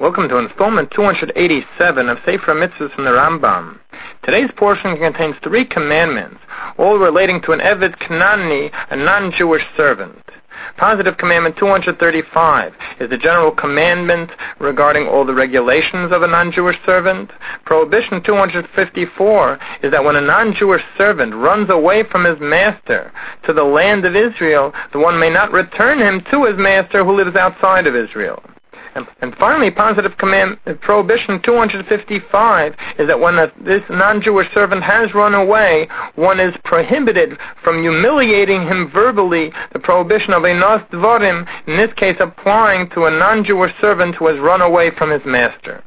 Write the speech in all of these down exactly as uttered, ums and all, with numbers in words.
Welcome to installment two hundred eighty-seven of Sefer Mitzvahs from the Rambam. Today's portion contains three commandments, all relating to an Eved Knani, a non-Jewish servant. Positive commandment two hundred thirty-five is the general commandment regarding all the regulations of a non-Jewish servant. Prohibition two hundred fifty-four is that when a non-Jewish servant runs away from his master to the land of Israel, the one may not return him to his master who lives outside of Israel. And, and finally, positive command, prohibition two hundred fifty-five is that when a, this non-Jewish servant has run away, one is prohibited from humiliating him verbally, the prohibition of Einos Dvarim, in this case applying to a non-Jewish servant who has run away from his master.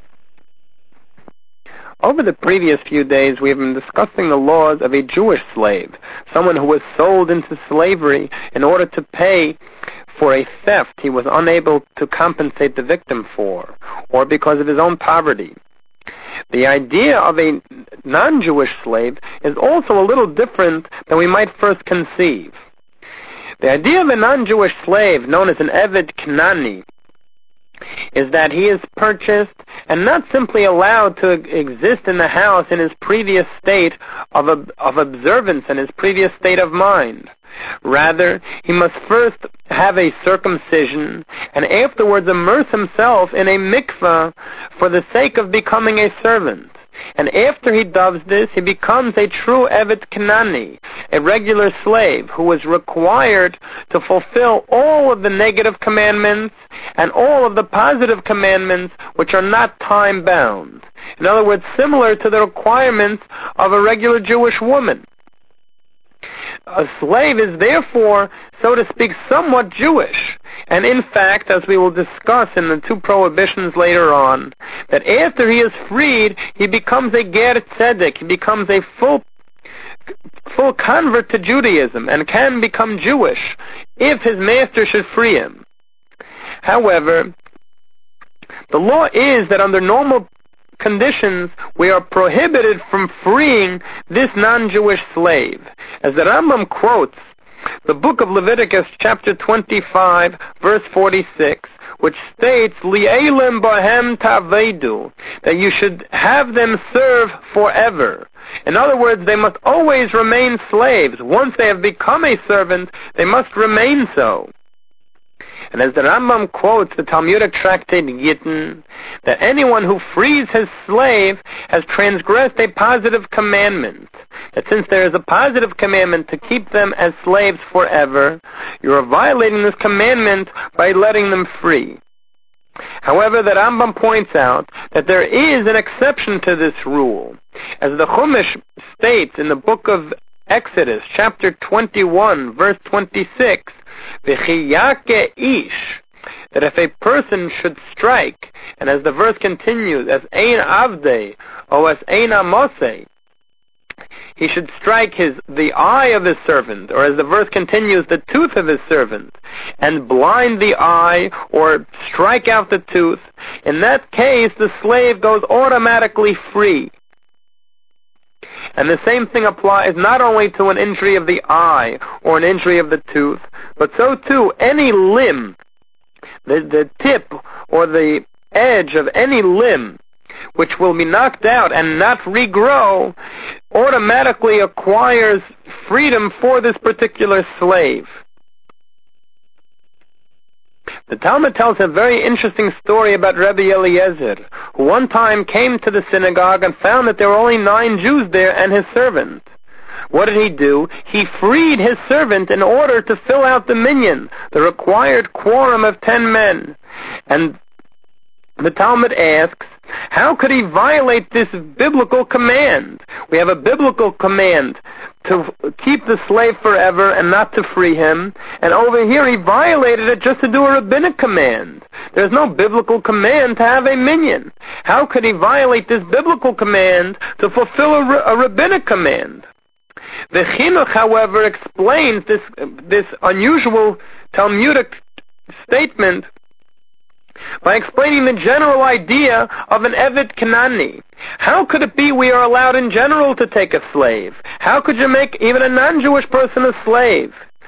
Over the previous few days, we have been discussing the laws of a Jewish slave, someone who was sold into slavery in order to pay for a theft he was unable to compensate the victim for, or because of his own poverty. The idea of a non-Jewish slave is also a little different than we might first conceive. The idea of a non-Jewish slave, known as an Eved Knani, is that he is purchased and not simply allowed to exist in the house in his previous state of, of observance and his previous state of mind. Rather, he must first have a circumcision and afterwards immerse himself in a mikveh for the sake of becoming a servant. And after he does this, he becomes a true Eved Knani, a regular slave who is required to fulfill all of the negative commandments and all of the positive commandments which are not time-bound. In other words, similar to the requirements of a regular Jewish woman. A slave is therefore, so to speak, somewhat Jewish. And in fact, as we will discuss in the two prohibitions later on, that after he is freed, he becomes a Ger Tzedek, he becomes a full full convert to Judaism and can become Jewish if his master should free him. However, the law is that under normal conditions, we are prohibited from freeing this non-Jewish slave. As the Rambam quotes the book of Leviticus, chapter twenty-five, verse forty-six, which states, Li'elim bahem tavedu, that you should have them serve forever. In other words, they must always remain slaves. Once they have become a servant, they must remain so. And as the Rambam quotes the Talmudic tractate Gittin, that anyone who frees his slave has transgressed a positive commandment. That since there is a positive commandment to keep them as slaves forever, you are violating this commandment by letting them free. However, the Rambam points out that there is an exception to this rule. As the Chumash states in the book of Exodus, chapter twenty-one, verse twenty-six, V'chiyake ish, that if a person should strike, and as the verse continues, as ein avdei, or as ein amosei, he should strike his the eye of his servant, or as the verse continues, the tooth of his servant, and blind the eye, or strike out the tooth. In that case, the slave goes automatically free. And the same thing applies not only to an injury of the eye or an injury of the tooth, but so too any limb, the, the tip or the edge of any limb which will be knocked out and not regrow, automatically acquires freedom for this particular slave. The Talmud tells a very interesting story about Rabbi Eliezer, who one time came to the synagogue and found that there were only nine Jews there and his servant. What did he do? He freed his servant in order to fill out the minyan, the required quorum of ten men. And the Talmud asks, how could he violate this biblical command? We have a biblical command to keep the slave forever and not to free him. And over here he violated it just to do a rabbinic command. There's no biblical command to have a minyan. How could he violate this biblical command to fulfill a, a rabbinic command? The Chinuch, however, explains this, this unusual Talmudic statement by explaining the general idea of an Eved Knani. How could it be we are allowed in general to take a slave? How could you make even a non-Jewish person a slave?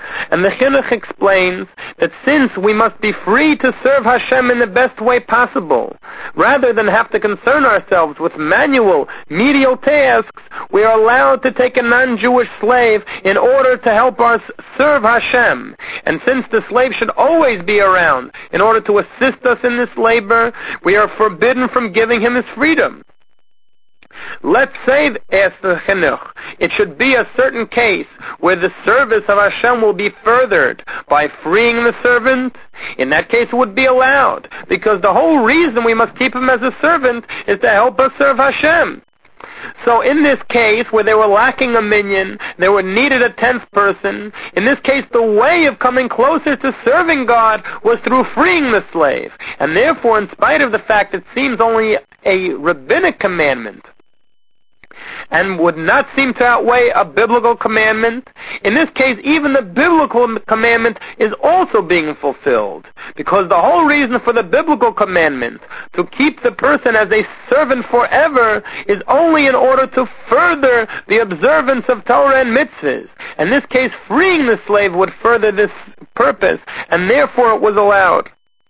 And the Chinuch explains that since we must be free to serve Hashem in the best way possible, rather than have to concern ourselves with manual, medial tasks, we are allowed to take a non-Jewish slave in order to help us serve Hashem. And since the slave should always be around in order to assist us in this labor, we are forbidden from giving him his freedom. Let's say, asked the Chinuch, it should be a certain case where the service of Hashem will be furthered by freeing the servant. In that case it would be allowed, because the whole reason we must keep him as a servant is to help us serve Hashem. So in this case, where they were lacking a minion, they were needed a tenth person, in this case the way of coming closer to serving God was through freeing the slave. And therefore, in spite of the fact it seems only a rabbinic commandment, and would not seem to outweigh a biblical commandment, in this case even the biblical commandment is also being fulfilled, because the whole reason for the biblical commandment to keep the person as a servant forever is only in order to further the observance of Torah and mitzvahs. In this case, freeing the slave would further this purpose, and therefore it was allowed.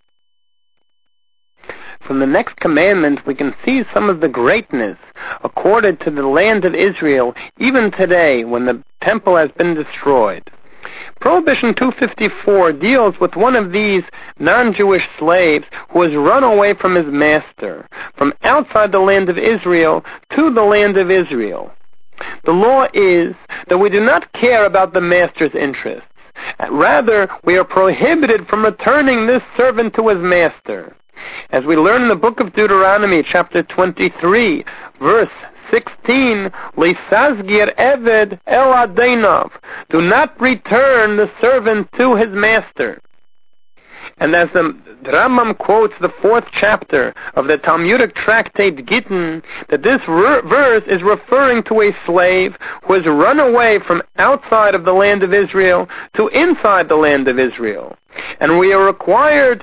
From the next commandment we can see some of the greatness accorded to the land of Israel even today when the temple has been destroyed. Prohibition two fifty-four deals with one of these non-Jewish slaves who has run away from his master, from outside the land of Israel to the land of Israel. The law is that we do not care about the master's interests. Rather, we are prohibited from returning this servant to his master. As we learn in the book of Deuteronomy, chapter twenty-three, verse sixteen, Lisazgir Eved El Adeinav, do not return the servant to his master. And as the Rambam quotes the fourth chapter of the Talmudic tractate Gittin, that this ver- verse is referring to a slave who has run away from outside of the land of Israel to inside the land of Israel. And we are required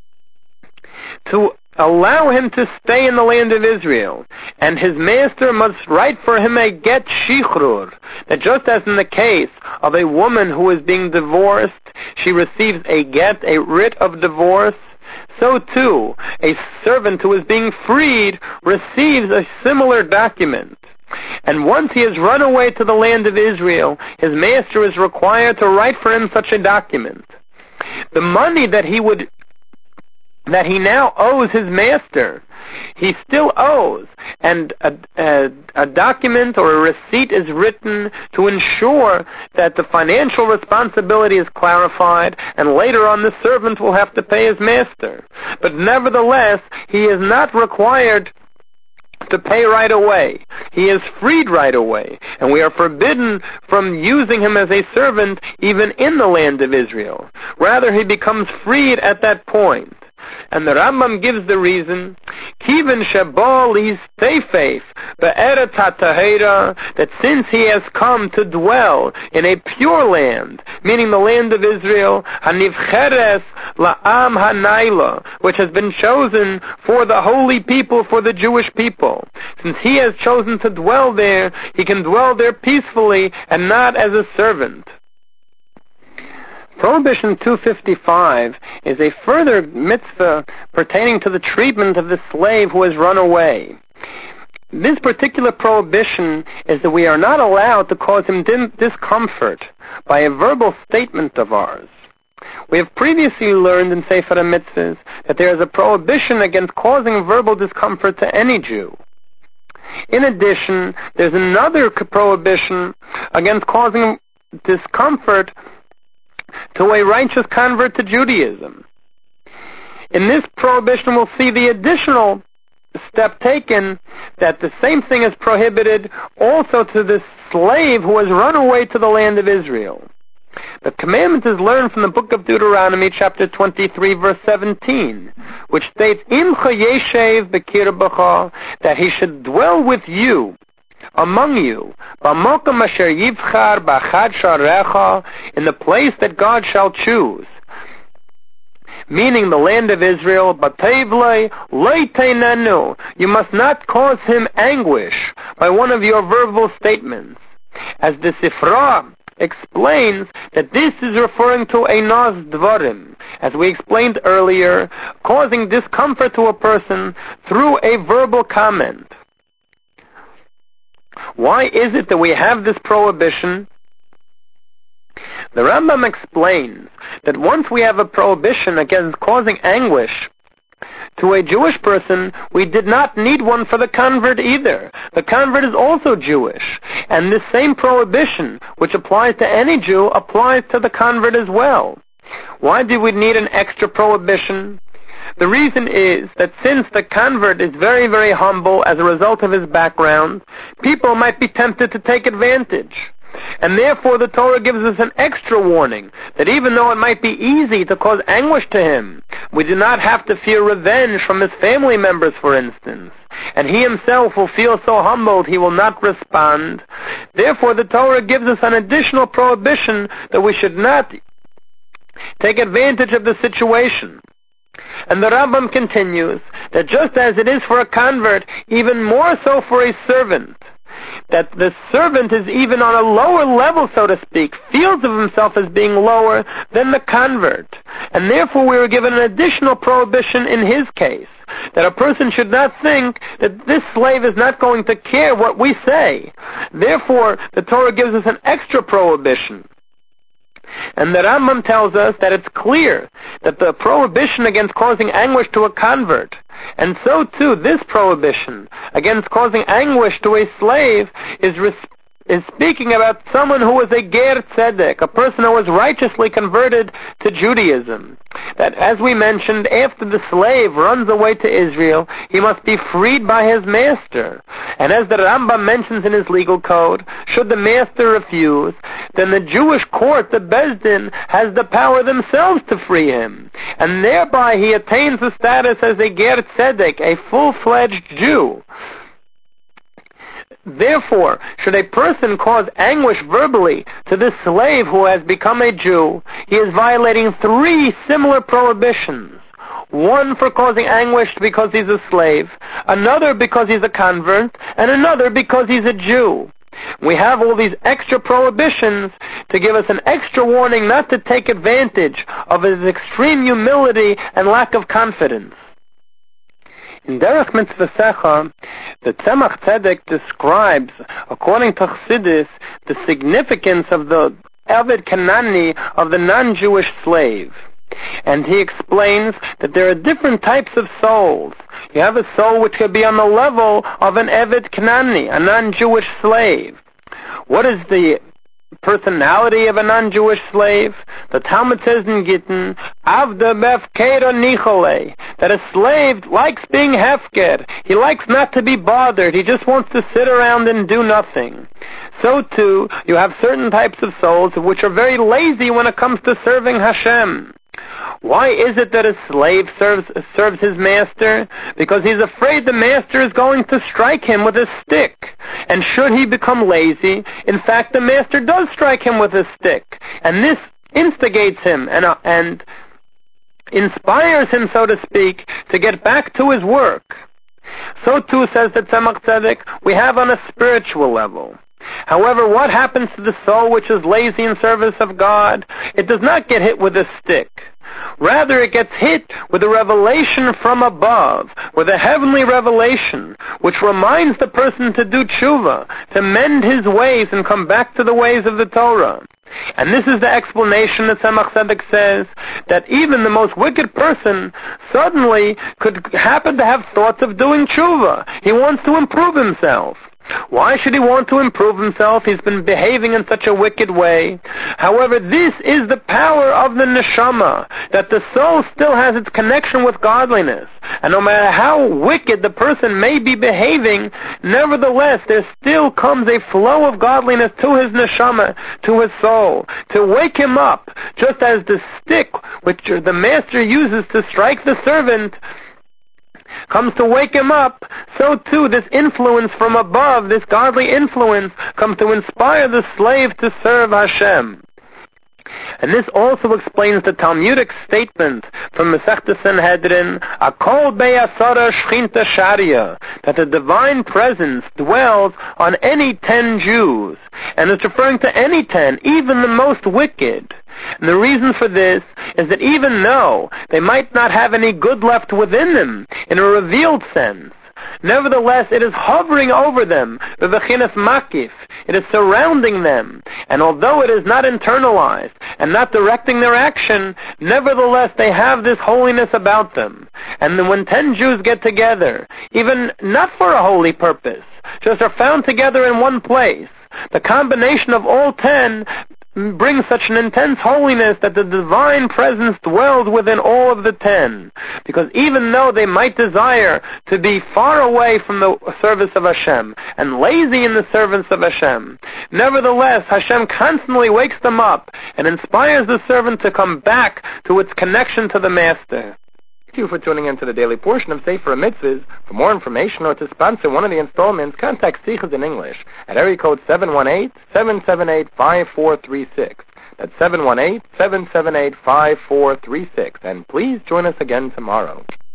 to allow him to stay in the land of Israel, and his master must write for him a get shichrur, that just as in the case of a woman who is being divorced, she receives a get, a writ of divorce, so too a servant who is being freed receives a similar document. And once he has run away to the land of Israel, his master is required to write for him such a document. The money that he would that he now owes his master, he still owes, and a, a, a document or a receipt is written to ensure that the financial responsibility is clarified, and later on the servant will have to pay his master. But nevertheless, he is not required to pay right away. He is freed right away, and we are forbidden from using him as a servant even in the land of Israel. Rather, he becomes freed at that point. And the Rambam gives the reason, Kiven Shabal is Teifeif Be'eretz HaTahira, that since he has come to dwell in a pure land, meaning the land of Israel, Hanivcheres La'am HaNaila, which has been chosen for the holy people, for the Jewish people. Since he has chosen to dwell there, he can dwell there peacefully and not as a servant. Prohibition two fifty-five is a further mitzvah pertaining to the treatment of the slave who has run away. This particular prohibition is that we are not allowed to cause him discomfort by a verbal statement of ours. We have previously learned in Sefer HaMitzvahs that there is a prohibition against causing verbal discomfort to any Jew. In addition, there's another prohibition against causing discomfort to a righteous convert to Judaism. In this prohibition, we'll see the additional step taken that the same thing is prohibited also to the slave who has run away to the land of Israel. The commandment is learned from the book of Deuteronomy, chapter twenty-three, verse seventeen, which states, Imcha yeshev bekirbacha, that he should dwell with you, among you, b'mokom asher yivchar b'achad sharecha, in the place that God shall choose, meaning the land of Israel. B'tevlei lo teinenu, you must not cause him anguish by one of your verbal statements. As the Sifra explains that this is referring to Einos Dvarim, as we explained earlier, causing discomfort to a person through a verbal comment. Why is it that we have this prohibition? The Rambam explains that once we have a prohibition against causing anguish to a Jewish person, we did not need one for the convert either. The convert is also Jewish, and this same prohibition, which applies to any Jew, applies to the convert as well. Why do we need an extra prohibition? The reason is that since the convert is very, very humble as a result of his background, people might be tempted to take advantage. And therefore the Torah gives us an extra warning that even though it might be easy to cause anguish to him, we do not have to fear revenge from his family members, for instance. And he himself will feel so humbled he will not respond. Therefore the Torah gives us an additional prohibition that we should not take advantage of the situation. And the Rambam continues that just as it is for a convert, even more so for a servant, that the servant is even on a lower level, so to speak, feels of himself as being lower than the convert. And therefore we were given an additional prohibition in his case, that a person should not think that this slave is not going to care what we say. Therefore the Torah gives us an extra prohibition. And the Rambam tells us that it's clear that the prohibition against causing anguish to a convert, and so too this prohibition against causing anguish to a slave, is res- is speaking about someone who was a ger tzedek, a person who was righteously converted to Judaism. That, as we mentioned, after the slave runs away to Israel, he must be freed by his master. And as the Rambam mentions in his legal code, should the master refuse, then the Jewish court, the Beis Din, has the power themselves to free him. And thereby he attains the status as a ger tzedek, a full-fledged Jew. Therefore, should a person cause anguish verbally to this slave who has become a Jew, he is violating three similar prohibitions. One for causing anguish because he's a slave, another because he's a convert, and another because he's a Jew. We have all these extra prohibitions to give us an extra warning not to take advantage of his extreme humility and lack of confidence. In Derech Mitzvah Secha, the Tzemach Tzedek describes, according to Chassidus, the significance of the Eved Kanani, of the non-Jewish slave. And he explains that there are different types of souls. You have a soul which could be on the level of an Eved Kanani, a non-Jewish slave. What is the personality of a non-Jewish slave? The Talmud says in Gittin, Avda befkera nichole, that a slave likes being hefker. He likes not to be bothered. He just wants to sit around and do nothing. So too, you have certain types of souls which are very lazy when it comes to serving Hashem. Why is it that a slave serves serves his master? Because he's afraid the master is going to strike him with a stick. And should he become lazy, in fact the master does strike him with a stick. And this instigates him and, uh, and inspires him, so to speak, to get back to his work. So too, says the Tzemach Tzedek, we have on a spiritual level. However, what happens to the soul which is lazy in service of God? It does not get hit with a stick. Rather, it gets hit with a revelation from above, with a heavenly revelation, which reminds the person to do tshuva, to mend his ways and come back to the ways of the Torah. And this is the explanation that Tzemach Tzedek says, that even the most wicked person suddenly could happen to have thoughts of doing tshuva. He wants to improve himself. Why should he want to improve himself? He's been behaving in such a wicked way. However, this is the power of the neshama, that the soul still has its connection with godliness. And no matter how wicked the person may be behaving, nevertheless, there still comes a flow of godliness to his neshama, to his soul, to wake him up, just as the stick which the master uses to strike the servant comes to wake him up, so too this influence from above, this godly influence, comes to inspire the slave to serve Hashem. And this also explains the Talmudic statement from Masechta Sanhedrin, Akol Beyasara Shchinta Sharia, that the divine presence dwells on any ten Jews, and it's referring to any ten, even the most wicked. And the reason for this is that even though they might not have any good left within them, in a revealed sense, nevertheless, it is hovering over them, the Bechinas Makif. It is surrounding them. And although it is not internalized and not directing their action, nevertheless, they have this holiness about them. And then when ten Jews get together, even not for a holy purpose, just are found together in one place, the combination of all ten brings such an intense holiness that the divine presence dwells within all of the ten. Because even though they might desire to be far away from the service of Hashem and lazy in the service of Hashem, nevertheless Hashem constantly wakes them up and inspires the servant to come back to its connection to the Master. Thank you for tuning in to the daily portion of Sefer Mitzvahs. For more information or to sponsor one of the installments, contact Sichas in English at area code seven one eight, seven seven eight, five four three six. That's seven one eight, seven seven eight, five four three six. And please join us again tomorrow.